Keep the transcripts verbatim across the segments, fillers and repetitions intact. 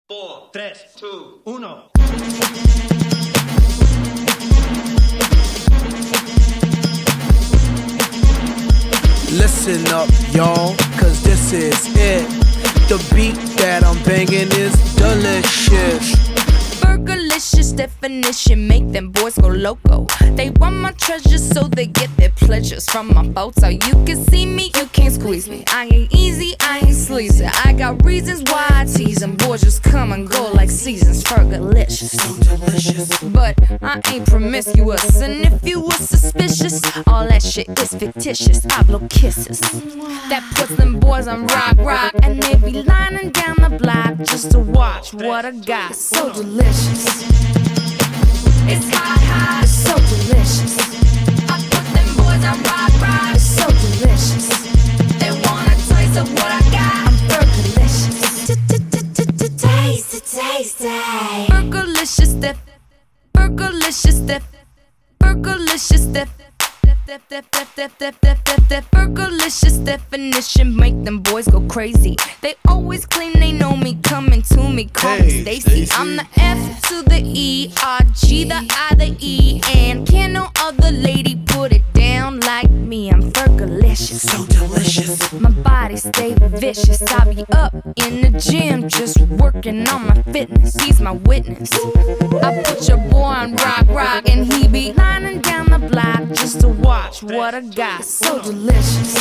four, tres, two, uno. Listen up, y'all, cause this is it. The beat that I'm banging is delicious. Burgerlicious definition, make them boys go loco. They want my treasures so they get their pleasures from my photo. You can see me, you can't squeeze me. I ain't easy, I ain't sleazy. I got reasons why I tease them. Boys just come and go like seasons. Burgerlicious, so delicious. But I ain't promiscuous, and if you were suspicious, all that shit is fictitious. I blow kisses that puts them boys on rock, rock, and they be lining down the block just to watch what I got. So delicious. It's hot, hot, it's so delicious. I put them boys on rock, rock, it's so delicious. They want a taste of what I got. I'm burgerlicious. Taste it, taste it. Burgerlicious dip, burgerlicious dip, burgerlicious dip. Burgerlicious definition, make them boys go crazy. They always claim they know me, coming to me, call me Stacy. I'm the F to the E, R, G, the I, the E, and can no other lady put it down like me. I'm burgerlicious, so delicious. My body stay vicious. I be up in the gym, just working on my fitness. He's my witness. I put your boy on rock, rock, and he be lining down the block just to watch what I got. So delicious.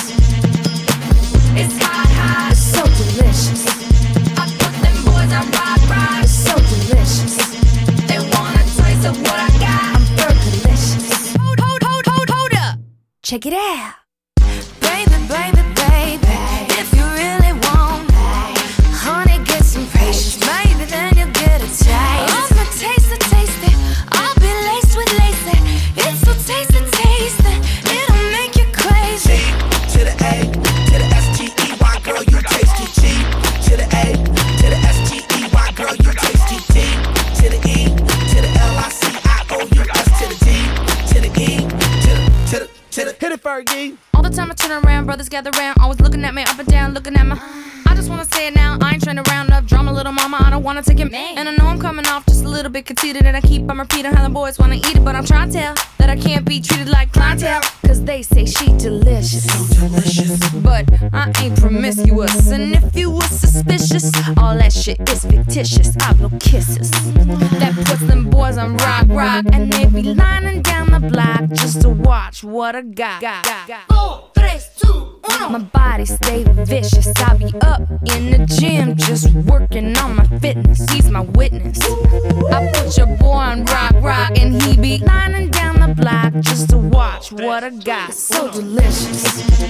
It's hot, hot, it's so delicious. I put them boys on rock, rock, it's so delicious. They want a taste of what I got. I'm burgerlicious. Hold, hold, hold, hold, hold up. Check it out. Baby, baby, baby, if you really want, honey, get some patience. Maybe then you'll get a taste. I'm a taste it, taste it. I'll be laced with lace. It's so tasty, tasty. It'll make you crazy. To the A, to the S T E Y, girl, you tasty. G to the A, to the S T E Y, girl, you tasty. D to the E, to the L I C I O U S to the D, to the E, to the, to the, to the. Hit it, Fergie. All the time I turn around, brothers gather round, always looking at me up and down, looking at my. I just wanna say it now, I ain't trying to round up drama, little mama, I don't wanna take it. And I know I'm coming off just a little bit conceited, and I keep on repeating how the boys wanna eat it, but I'm trying to tell that I can't be treated like clientele, cause they say she delicious, so delicious. But I ain't promiscuous, and if you was suspicious, all that shit is fictitious. I blow kisses that puts them boys on rock, rock, and they be lining down the block just to watch what I got. got, got, got. Four, tres, two, uno. My body stay vicious. I be up in the gym just working on my fitness. He's my witness. I put your boy on rock, rock, and he be lining down the block just to watch what I got. So delicious. So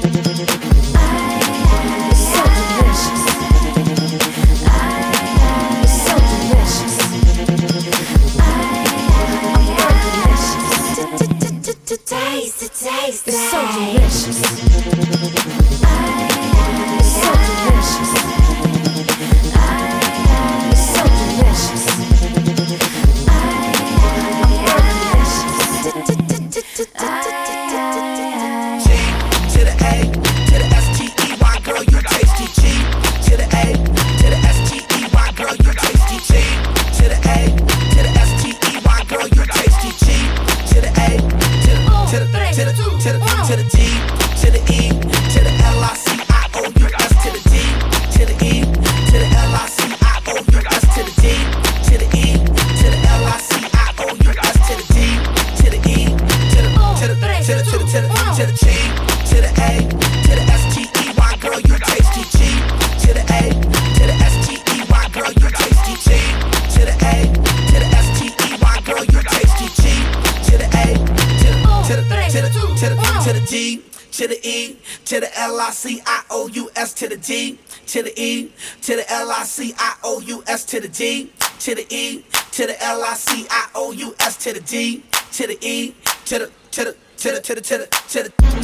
delicious. So delicious. I'm burgerlicious. Taste it, taste it. It's so delicious. It's so delicious. It's so delicious. I'm burgerlicious. G to the A, to the S T E Y, girl, you tasty. G to the A, to the S T E Y, girl, you tasty. G to the A, to the S T E Y, girl, you tasty. G to the A, to the, to the, to the, to the, to the D, to the E, to the L I C I O U S to the D, to the E, to the L I C I O U S to the D, to the E, to the L I C I O U S to the D, to the E, to the, to the, to the, to the, to the, to the G, to the A, to the S T E Y, girl, you tasty. G to the A, to the S T E Y, girl, you tasty. G to the A, to the S T E Y, girl, you tasty. G to the A, to the, to the, to the, to the, to the D, to the E, to the L I C I O U S to the D, to the E, to the L I C I O U S to the D, to the E, to the L I C I O U S to the D, to the E, to the, to the, to the, to the, to the, to the.